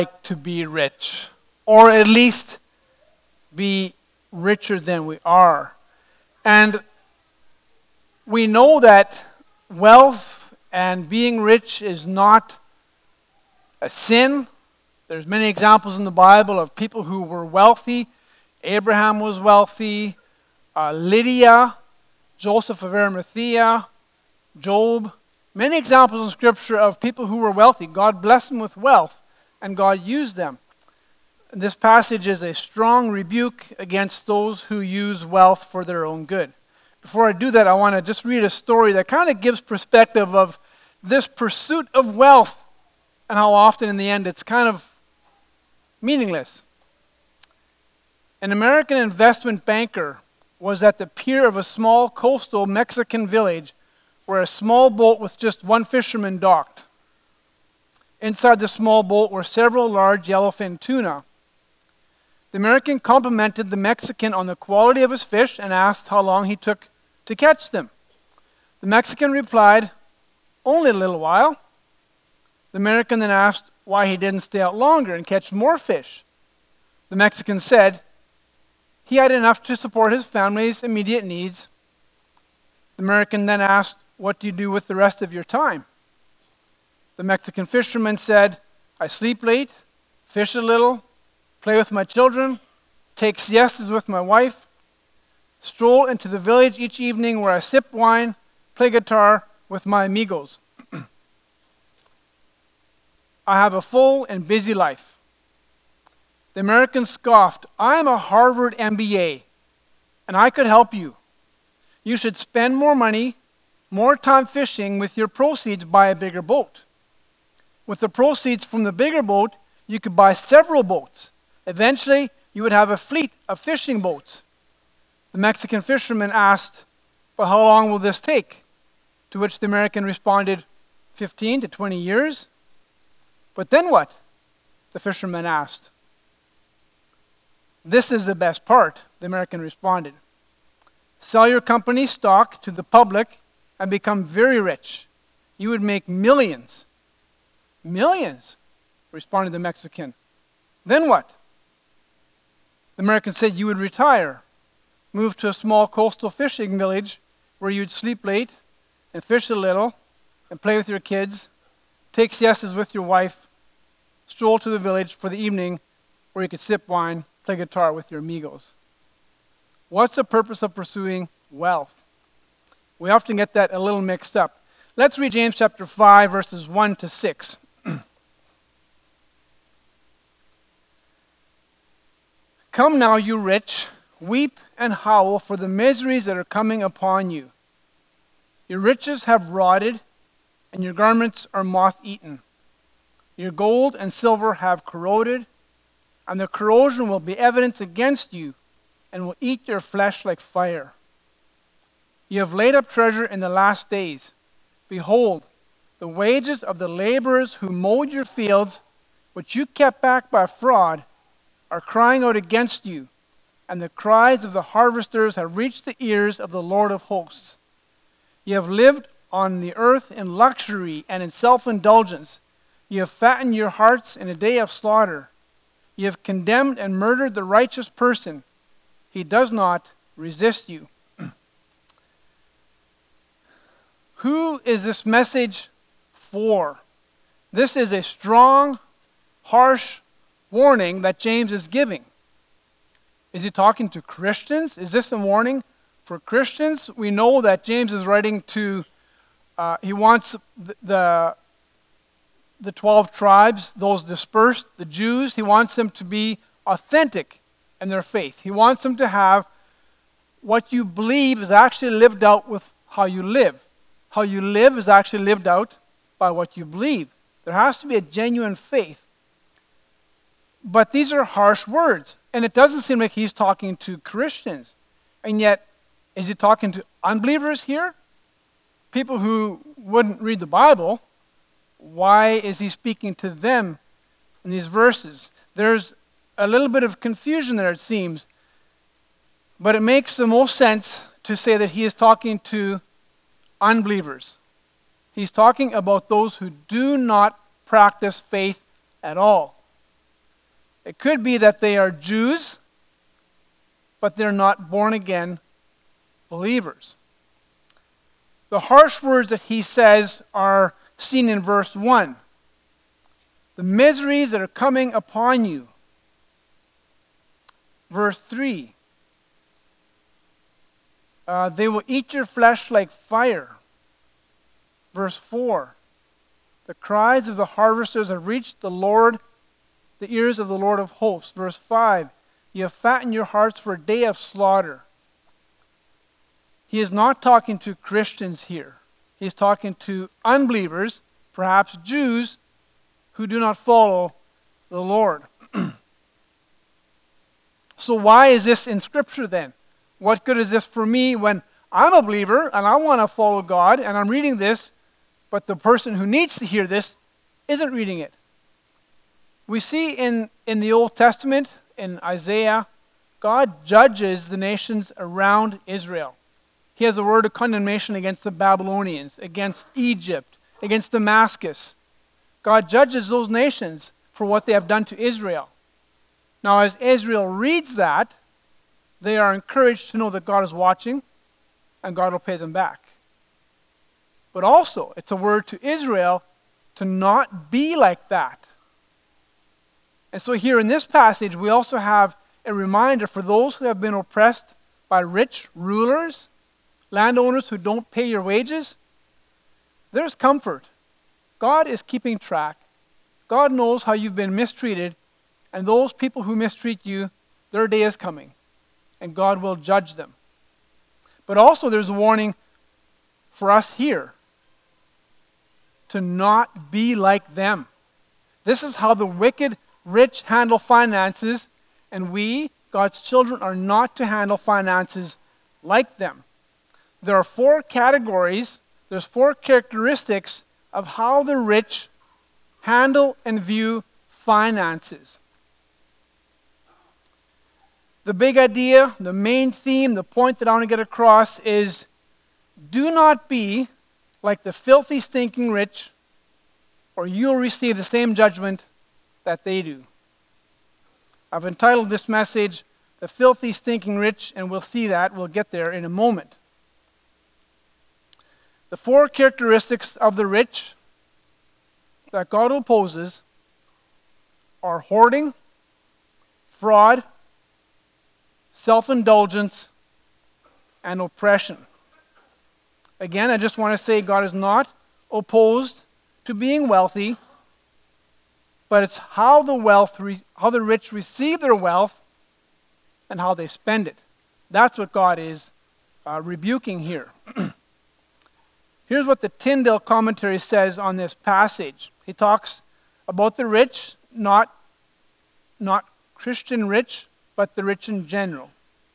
to be rich, or at least be richer than we are. And we know that wealth and being rich is not a sin. There's many examples in the Bible of people who were wealthy. Abraham was wealthy, Lydia, Joseph of Arimathea, Job. Many examples in Scripture of people who were wealthy. God blessed them with wealth, and God used them. This passage is a strong rebuke against those who use wealth for their own good. Before I do that, I want to just read a story that kind of gives perspective of this pursuit of wealth and how often in the end it's kind of meaningless. An American investment banker was at the pier of a small coastal Mexican village where a small boat with just one fisherman docked. Inside the small boat were several large yellowfin tuna. The American complimented the Mexican on the quality of his fish and asked how long he took to catch them. The Mexican replied, "Only a little while." The American then asked why he didn't stay out longer and catch more fish. The Mexican said he had enough to support his family's immediate needs. The American then asked, "What do you do with the rest of your time?" The Mexican fisherman said, "I sleep late, fish a little, play with my children, take siestas with my wife, stroll into the village each evening where I sip wine, play guitar with my amigos. I have a full and busy life." The American scoffed, "I am a Harvard MBA, and I could help you. You should spend more money, more time fishing. With your proceeds, buy a bigger boat. With the proceeds from the bigger boat, you could buy several boats. Eventually, you would have a fleet of fishing boats." The Mexican fisherman asked, "But how long will this take?" To which the American responded, 15 to 20 years. "But then what?" the fisherman asked. "This is the best part," the American responded. "Sell your company stock to the public and become very rich. You would make millions." "Millions?" responded the Mexican. "Then what?" The American said, "You would retire, move to a small coastal fishing village where you'd sleep late and fish a little and play with your kids, take siestas with your wife, stroll to the village for the evening where you could sip wine, play guitar with your amigos." What's the purpose of pursuing wealth? We often get that a little mixed up. Let's read James chapter 5, verses 1 to 6. "Come now, you rich, weep and howl for the miseries that are coming upon you. Your riches have rotted, and your garments are moth-eaten. Your gold and silver have corroded, and the corrosion will be evidence against you, and will eat your flesh like fire. You have laid up treasure in the last days. Behold, the wages of the laborers who mowed your fields, which you kept back by fraud, are crying out against you, and the cries of the harvesters have reached the ears of the Lord of hosts. You have lived on the earth in luxury and in self-indulgence. You have fattened your hearts in a day of slaughter. You have condemned and murdered the righteous person. He does not resist you." Who is this message for? This is a strong, harsh warning that James is giving. Is he talking to Christians? Is this a warning for Christians? We know that James is writing to, he wants the 12 tribes, those dispersed, the Jews, he wants them to be authentic in their faith. He wants them to have what you believe is actually lived out with how you live. How you live is actually lived out by what you believe. There has to be a genuine faith. But these are harsh words, and it doesn't seem like he's talking to Christians. And yet, is he talking to unbelievers here? People who wouldn't read the Bible? Why is he speaking to them in these verses? There's a little bit of confusion there, it seems. But it makes the most sense to say that he is talking to unbelievers. He's talking about those who do not practice faith at all. It could be that they are Jews, but they're not born-again believers. The harsh words that he says are seen in verse 1. The miseries that are coming upon you. Verse 3. They will eat your flesh like fire. Verse 4. The cries of the harvesters have reached the ears of the Lord of hosts. Verse 5. You have fattened your hearts for a day of slaughter. He is not talking to Christians here. He's talking to unbelievers, perhaps Jews, who do not follow the Lord. So why is this in Scripture then? What good is this for me when I'm a believer and I want to follow God and I'm reading this, but the person who needs to hear this isn't reading it? We see in the Old Testament, in Isaiah, God judges the nations around Israel. He has a word of condemnation against the Babylonians, against Egypt, against Damascus. God judges those nations for what they have done to Israel. Now, as Israel reads that, they are encouraged to know that God is watching and God will pay them back. But also, it's a word to Israel to not be like that. And so here in this passage, we also have a reminder for those who have been oppressed by rich rulers, landowners who don't pay your wages. There's comfort. God is keeping track. God knows how you've been mistreated, and those people who mistreat you, their day is coming, and God will judge them. But also there's a warning for us here to not be like them. This is how the wicked rich handle finances, and we, God's children, are not to handle finances like them. There are 4 categories, there's 4 characteristics of how the rich handle and view finances. The big idea, the main theme, the point that I want to get across is do not be like the filthy, stinking rich, or you'll receive the same judgment that they do. I've entitled this message, The Filthy, Stinking Rich, and we'll see that. We'll get there in a moment. The 4 characteristics of the rich that God opposes are hoarding, fraud, self-indulgence, and oppression. Again, I just want to say God is not opposed to being wealthy, but it's how the rich receive their wealth and how they spend it. That's what God is rebuking here. Here's what the Tyndale commentary says on this passage. He talks about the rich, not Christian rich, but the rich in general.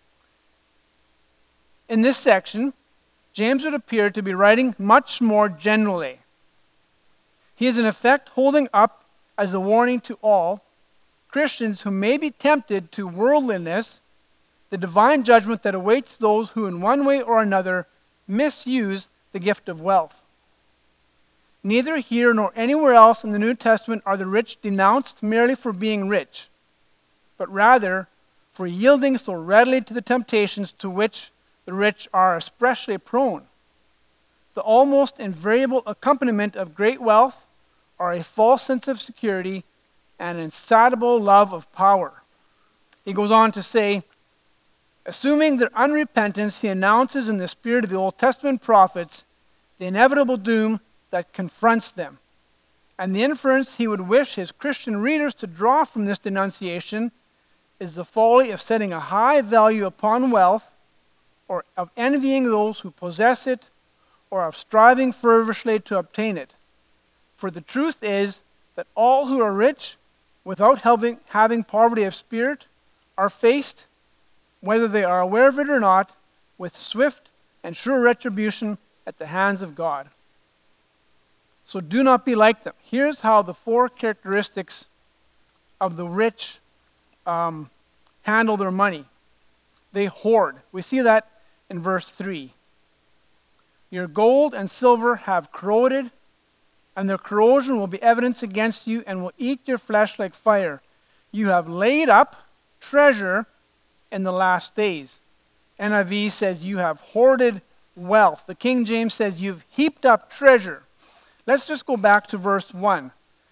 In this section, James would appear to be writing much more generally. He is in effect holding up as a warning to all Christians who may be tempted to worldliness, the divine judgment that awaits those who in one way or another misuse the gift of wealth. Neither here nor anywhere else in the New Testament are the rich denounced merely for being rich, but rather for yielding so readily to the temptations to which the rich are especially prone. The almost invariable accompaniment of great wealth are a false sense of security and an insatiable love of power. He goes on to say, assuming their unrepentance, he announces in the spirit of the Old Testament prophets the inevitable doom that confronts them. And the inference he would wish his Christian readers to draw from this denunciation is the folly of setting a high value upon wealth, or of envying those who possess it, or of striving fervently to obtain it. For the truth is that all who are rich, without having poverty of spirit, are faced, whether they are aware of it or not, with swift and sure retribution at the hands of God. So do not be like them. Here's how the 4 characteristics of the rich handle their money. They hoard. We see that in verse 3. Your gold and silver have corroded, and their corrosion will be evidence against you and will eat your flesh like fire. you have laid up treasure in the last days. NIV says you have hoarded wealth. The King James says you've heaped up treasure. Let's just go back to verse 1.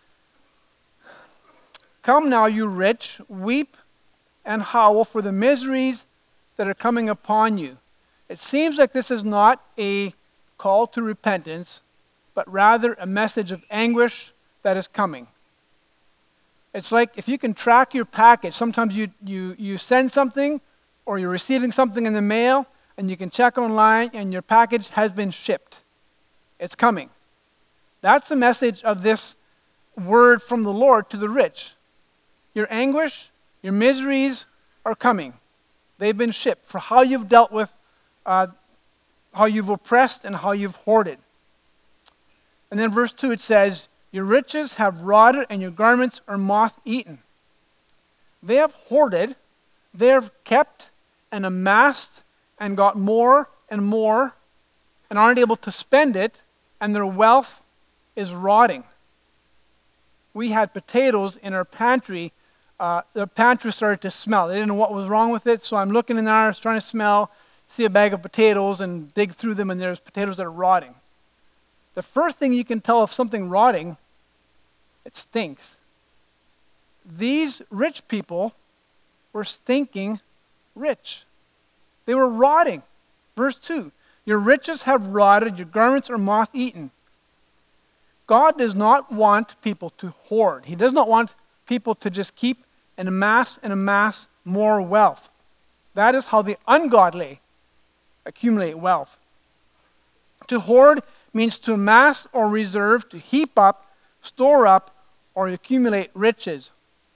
Come now, you rich, weep and howl for the miseries that are coming upon you. It seems like this is not a call to repentance, but rather a message of anguish that is coming. It's like if you can track your package, sometimes you send something or you're receiving something in the mail and you can check online and your package has been shipped. It's coming. That's the message of this word from the Lord to the rich. Your anguish, your miseries are coming. They've been shipped for how you've dealt with, how you've oppressed and how you've hoarded. And then verse 2 it says, your riches have rotted and your garments are moth-eaten. They have hoarded, they have kept and amassed and got more and more and aren't able to spend it, and their wealth is rotting. We had potatoes in our pantry. The pantry started to smell. They didn't know what was wrong with it, so I'm looking in there, I was trying to smell, see a bag of potatoes and dig through them, and there's potatoes that are rotting. The first thing you can tell if something rotting, it stinks. These rich people were stinking rich. They were rotting. Verse 2, your riches have rotted, your garments are moth-eaten. God does not want people to hoard. He does not want people to just keep and amass more wealth. That is how the ungodly accumulate wealth. To hoard means to amass or reserve, to heap up, store up, or accumulate riches.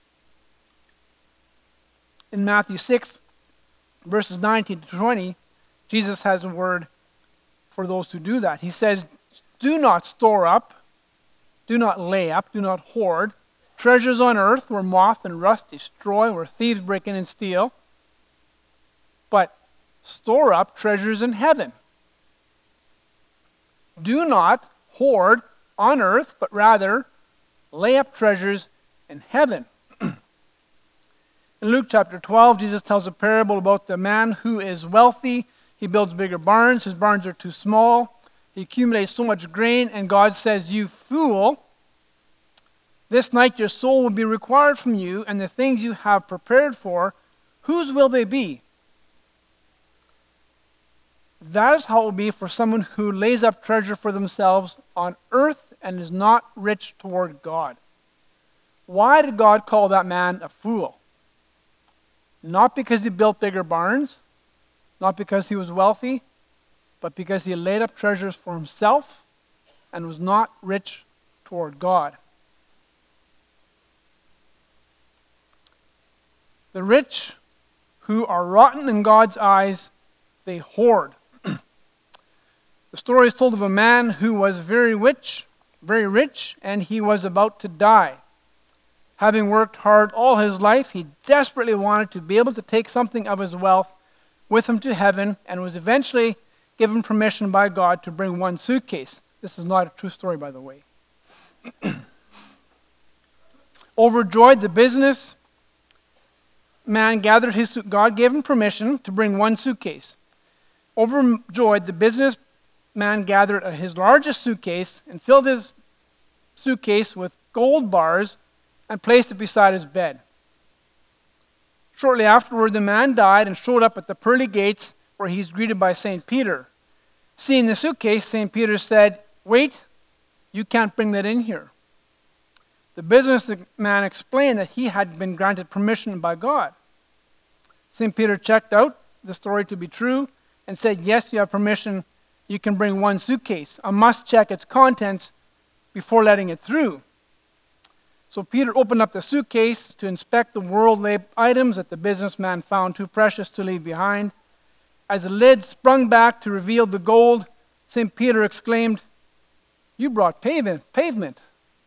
In Matthew 6, verses 19 to 20, Jesus has a word for those who do that. He says, do not store up, do not lay up, do not hoard treasures on earth where moth and rust destroy, where thieves break in and steal, but store up treasures in heaven. Do not hoard on earth, but rather lay up treasures in heaven. In Luke chapter 12, Jesus tells a parable about the man who is wealthy. He builds bigger barns. His barns are too small. He accumulates so much grain, and God says, you fool, this night your soul will be required from you, and the things you have prepared for, whose will they be? That is how it will be for someone who lays up treasure for themselves on earth and is not rich toward God. Why did God call that man a fool? Not because he built bigger barns, not because he was wealthy, but because he laid up treasures for himself and was not rich toward God. The rich who are rotten in God's eyes, they hoard. The story is told of a man who was very rich, and he was about to die. Having worked hard all his life, he desperately wanted to be able to take something of his wealth with him to heaven, and was eventually given permission by God to bring one suitcase. This is not a true story, by the way. Overjoyed, the business man gathered his suit. God gave him permission to bring one suitcase. Overjoyed, the business man gathered his largest suitcase and filled his suitcase with gold bars and placed it beside his bed. Shortly afterward, the man died and showed up at the pearly gates where he's greeted by St. Peter. Seeing the suitcase, St. Peter said, wait, you can't bring that in here. The businessman explained that he had been granted permission by God. St. Peter checked out the story to be true and said, yes, you have permission. You can bring one suitcase. I must check its contents before letting it through. So Peter opened up the suitcase to inspect the worldly items that the businessman found too precious to leave behind. As the lid sprung back to reveal the gold, St. Peter exclaimed, you brought pavement.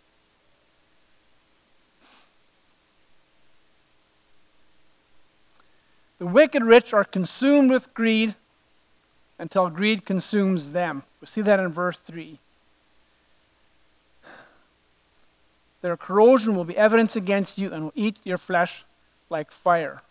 The wicked rich are consumed with greed until greed consumes them. We see that in verse 3. Their corrosion will be evidence against you and will eat your flesh like fire.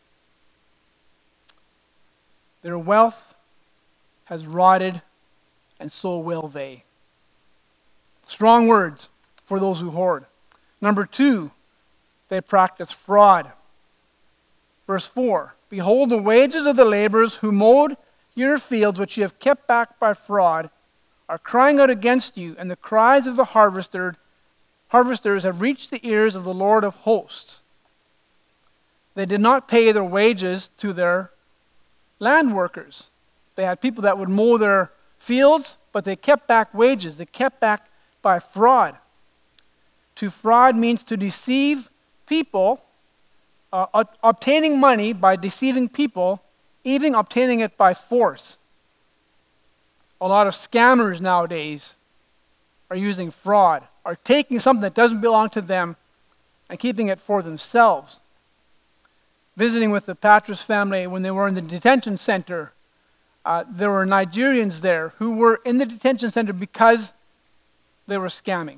Their wealth has rotted, and so will they. Strong words for those who hoard. Number 2, they practice fraud. Verse 4, behold, the wages of the laborers who mowed your fields, which you have kept back by fraud, are crying out against you, and the cries of the harvesters have reached the ears of the Lord of hosts. They did not pay their wages to their land workers. They had people that would mow their fields, but they kept back wages. They kept back by fraud. To fraud means to deceive people, obtaining money by deceiving people, even obtaining it by force. A lot of scammers nowadays are using fraud, are taking something that doesn't belong to them and keeping it for themselves. Visiting with the Patras family when they were in the detention center, there were Nigerians there who were in the detention center because they were scamming.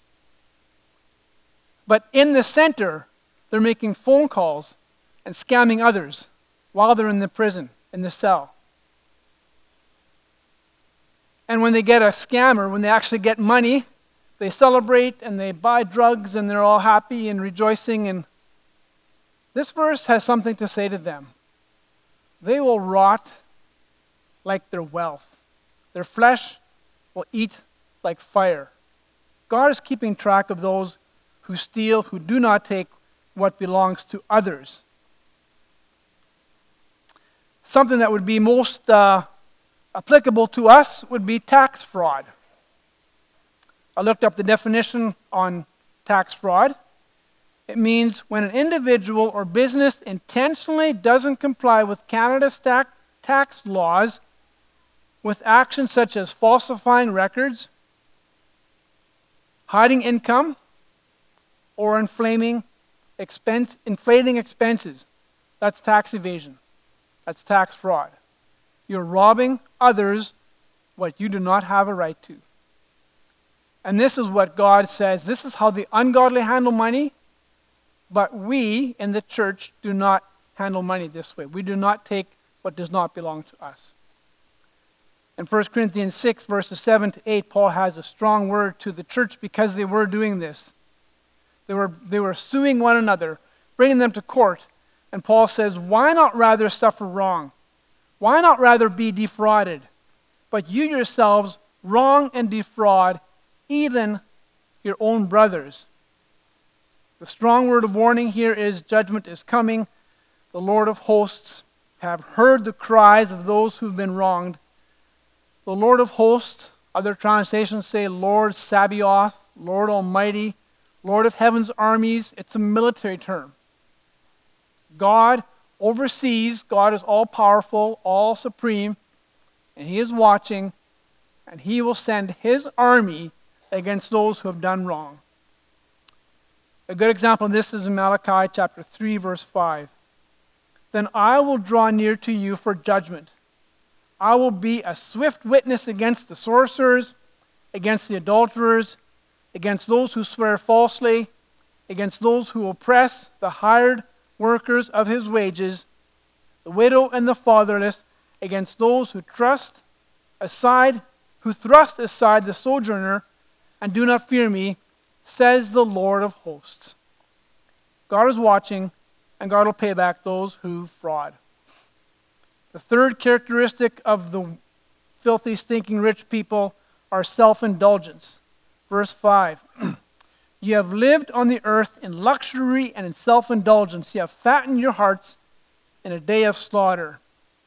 But in the center, they're making phone calls and scamming others while they're in the prison, in the cell. And when they get a scammer, when they actually get money, they celebrate and they buy drugs and they're all happy and rejoicing. And this verse has something to say to them. They will rot like their wealth. Their flesh will eat like fire. God is keeping track of those who steal, who do not take what belongs to others. Something that would be most applicable to us would be tax fraud. I looked up the definition on tax fraud. It means when an individual or business intentionally doesn't comply with Canada's tax laws with actions such as falsifying records, hiding income, or inflating expenses. That's tax evasion. That's tax fraud. You're robbing others what you do not have a right to. And this is what God says. This is how the ungodly handle money, but we in the church do not handle money this way. We do not take what does not belong to us. In 1 Corinthians 6, verses 7 to 8, Paul has a strong word to the church because they were doing this. They were suing one another, bringing them to court. And Paul says, why not rather suffer wrong? Why not rather be defrauded? But you yourselves wrong and defraud even your own brothers. The strong word of warning here is judgment is coming. The Lord of hosts have heard the cries of those who've been wronged. The Lord of hosts, other translations say Lord Sabaoth, Lord Almighty, Lord of heaven's armies. It's a military term. God oversees, God is all-powerful, all-supreme, and He is watching, and He will send His army against those who have done wrong. A good example of this is in Malachi chapter 3, verse 5. Then I will draw near to you for judgment. I will be a swift witness against the sorcerers, against the adulterers, against those who swear falsely, against those who oppress the hired workers of his wages, the widow and the fatherless, against those who thrust aside the sojourner and do not fear me, says the Lord of hosts. God is watching, and God will pay back those who fraud. The third characteristic of the filthy, stinking rich people are self-indulgence. Verse 5. You have lived on the earth in luxury and in self-indulgence. You have fattened your hearts in a day of slaughter.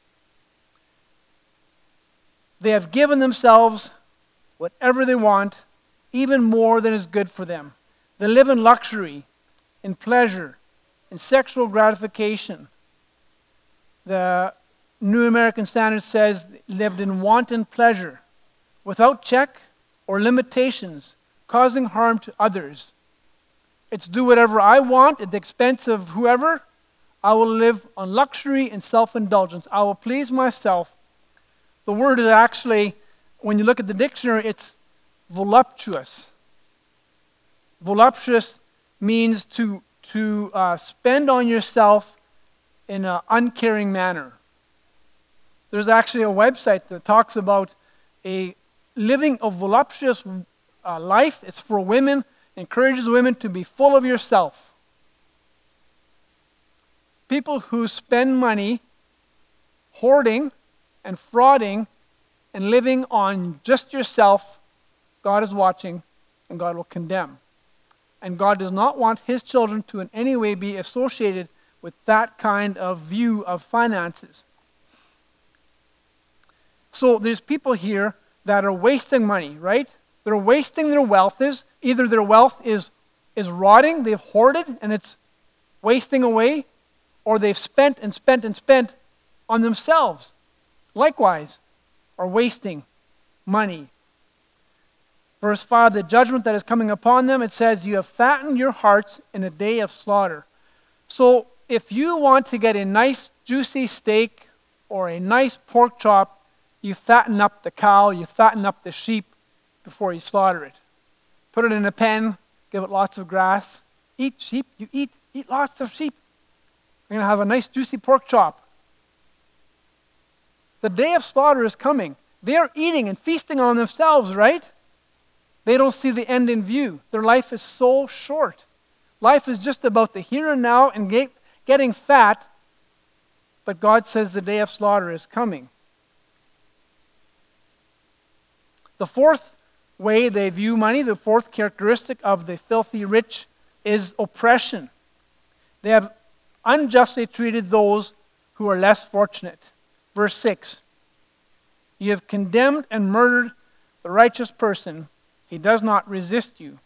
They have given themselves whatever they want, even more than is good for them. They live in luxury, in pleasure, in sexual gratification. The New American Standard says lived in wanton pleasure, without check or limitations, causing harm to others. It's do whatever I want at the expense of whoever. I will live on luxury and self-indulgence. I will please myself. The word is actually, when you look at the dictionary, it's voluptuous. Voluptuous means to spend on yourself in an uncaring manner. There's actually a website that talks about a living a voluptuous life. It's for women, encourages women to be full of yourself. People who spend money hoarding and frauding and living on just yourself, God is watching and God will condemn. And God does not want his children to in any way be associated with that kind of view of finances. So there's people here that are wasting money, right? They're wasting their wealth. Either their wealth is rotting, they've hoarded and it's wasting away, or they've spent and spent and spent on themselves. Likewise, are wasting money. Verse 5, the judgment that is coming upon them, it says, you have fattened your hearts in a day of slaughter. So if you want to get a nice juicy steak or a nice pork chop, you fatten up the cow, you fatten up the sheep before you slaughter it. Put it in a pen, give it lots of grass. Eat sheep, you eat lots of sheep. You're going to have a nice juicy pork chop. The day of slaughter is coming. They are eating and feasting on themselves, right? They don't see the end in view. Their life is so short. Life is just about the here and now and getting fat. But God says the day of slaughter is coming. The fourth way they view money, the fourth characteristic of the filthy rich, is oppression. They have unjustly treated those who are less fortunate. Verse 6, you have condemned and murdered the righteous person. He does not resist you.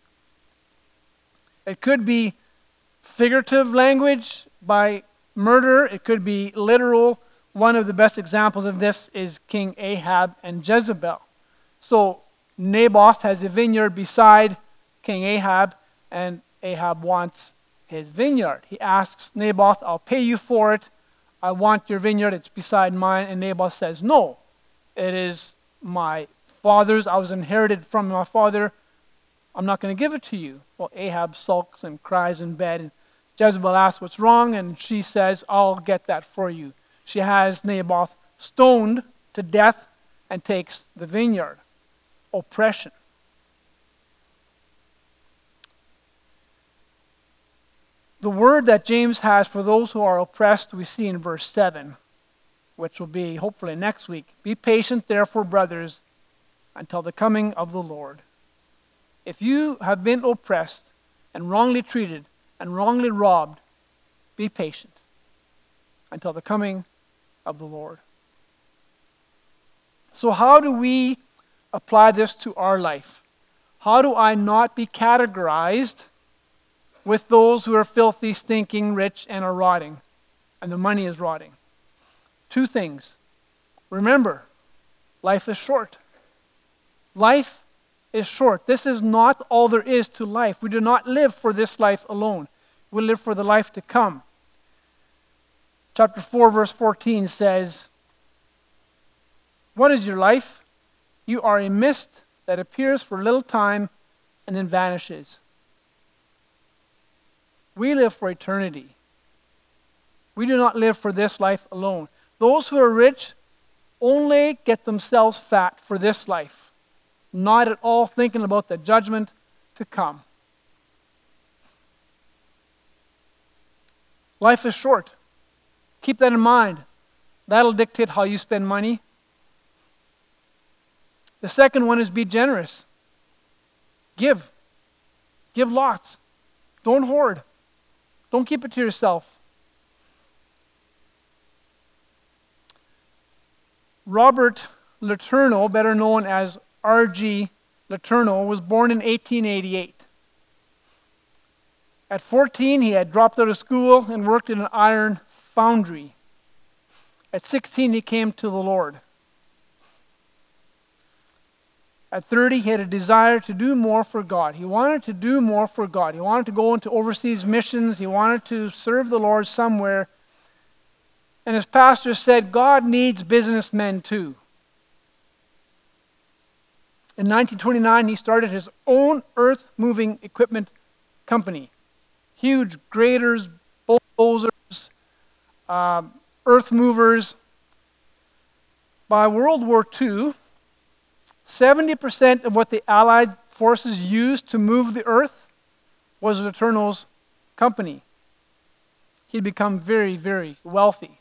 It could be figurative language by murder. It could be literal. One of the best examples of this is King Ahab and Jezebel. So Naboth has a vineyard beside King Ahab, and Ahab wants his vineyard. He asks Naboth, I'll pay you for it. I want your vineyard. It's beside mine. And Naboth says, no, it is my father's. I was inherited from my father. I'm not going to give it to you. Well, Ahab sulks and cries in bed. And Jezebel asks what's wrong, and she says, I'll get that for you. She has Naboth stoned to death and takes the vineyard. Oppression. The word that James has for those who are oppressed, we see in verse 7, which will be hopefully next week. Be patient, therefore, brothers, until the coming of the Lord. If you have been oppressed and wrongly treated and wrongly robbed, be patient until the coming of the Lord. So how do we apply this to our life? How do I not be categorized with those who are filthy, stinking, rich, and are rotting, and the money is rotting? Two things. Remember, life is short. Life is short. This is not all there is to life. We do not live for this life alone. We live for the life to come. Chapter 4, verse 14 says, what is your life? You are a mist that appears for a little time and then vanishes. We live for eternity. We do not live for this life alone. Those who are rich only get themselves fat for this life, not at all thinking about the judgment to come. Life is short. Keep that in mind. That'll dictate how you spend money. The second one is be generous. Give. Give lots. Don't hoard. Don't keep it to yourself. Robert Letourneau, better known as R.G. Letourneau, was born in 1888. At 14, he had dropped out of school and worked in an iron foundry. At 16, he came to the Lord. At 30, he had a desire to do more for God. He wanted to do more for God. He wanted to go into overseas missions. He wanted to serve the Lord somewhere. And his pastor said, God needs businessmen too. In 1929, he started his own earth-moving equipment Company. Huge graders, bulldozers, earth movers. By World War II, 70% of what the Allied forces used to move the earth was Letourneau's company. He'd become very, very wealthy.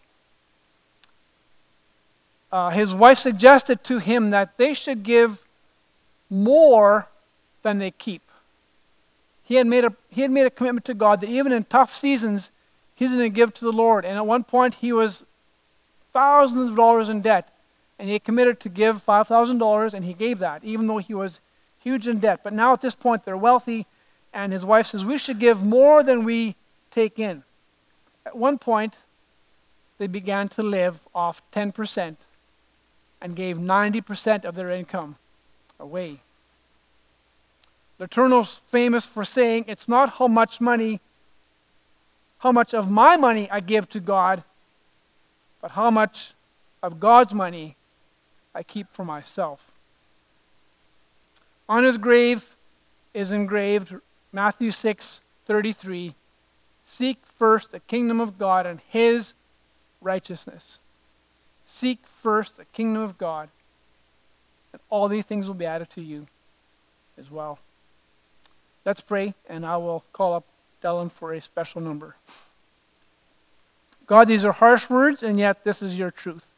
His wife suggested to him that they should give more than they keep. He had made a commitment to God that even in tough seasons, he's going to give to the Lord. And at one point, he was thousands of dollars in debt. And he committed to give $5,000, and he gave that, even though he was huge in debt. But now at this point, they're wealthy, and his wife says, we should give more than we take in. At one point, they began to live off 10% and gave 90% of their income away. Letourneau's famous for saying, it's not how much of my money I give to God, but how much of God's money I keep for myself. On his grave is engraved Matthew 6:33, seek first the kingdom of God and his righteousness. Seek first the kingdom of God, and all these things will be added to you as well. Let's pray, and I will call up Dylan for a special number. God, these are harsh words, and yet this is your truth.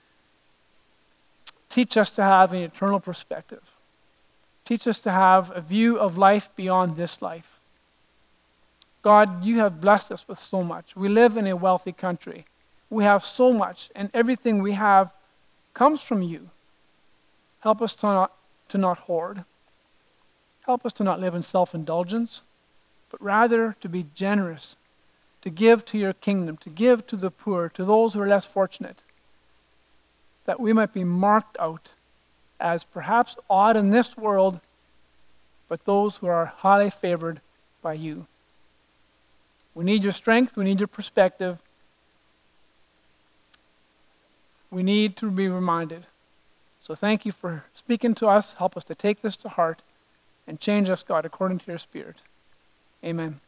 Teach us to have an eternal perspective. Teach us to have a view of life beyond this life. God, you have blessed us with so much. We live in a wealthy country. We have so much, and everything we have comes from you. Help us to not hoard. Help us to not live in self-indulgence, but rather to be generous, to give to your kingdom, to give to the poor, to those who are less fortunate, that we might be marked out as perhaps odd in this world, but those who are highly favored by you. We need your strength. We need your perspective. We need to be reminded. So thank you for speaking to us. Help us to take this to heart and change us, God, according to your Spirit. Amen.